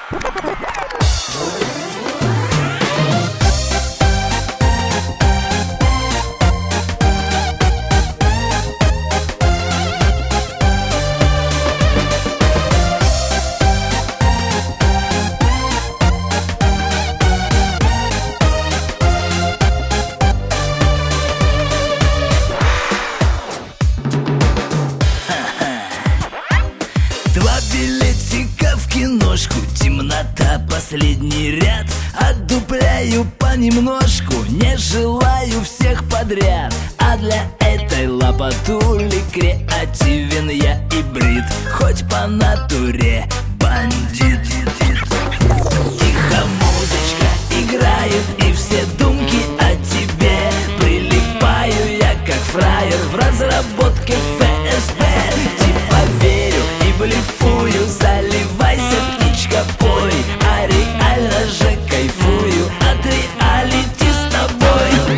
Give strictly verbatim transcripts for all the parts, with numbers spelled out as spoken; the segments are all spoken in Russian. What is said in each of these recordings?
Два билетика в киношку, темнота, последний ряд. Отдупляю понемножку, не желаю всех подряд. А для этой лопатули креативен я и брит, хоть по натуре бандит. Тихо музычка играет, и все думки о тебе. Прилипаю я как фраер в разработке эф эс бэ. Типа верю и блефую, заливайся, птичка, пой. А реально же кайфую от реалити с тобой.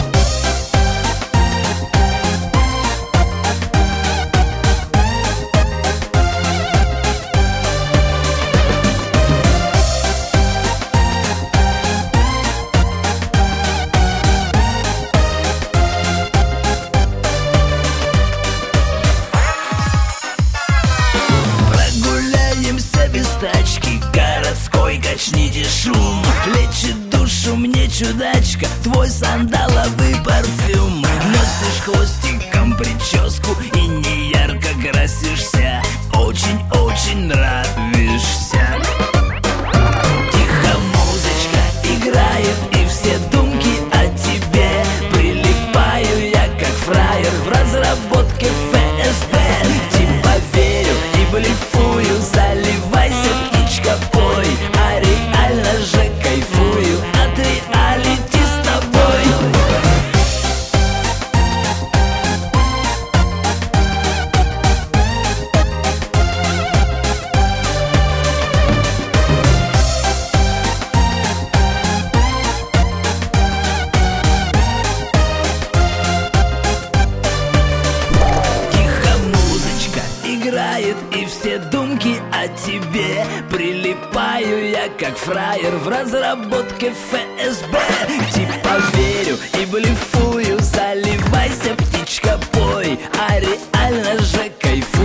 Без тачки, городской, качните шум. Лечит душу мне чудачка, твой сандаловый парфюм. Носишь хвостиком прическу и не ярко красишься. Очень-очень нравишься. Тихо музычка играет, и все думки о тебе. Прилипаю я как фраер в разработке эф эс бэ. Типа верю и блефую, заливайся, птичка, пой. А реально же кайфую от реалити с тобой. Играет, и все думки о тебе. Прилипаю я как фраер в разработке эф эс бэ. Типа верю и блефую, заливайся, птичка, пой. А реально же кайфую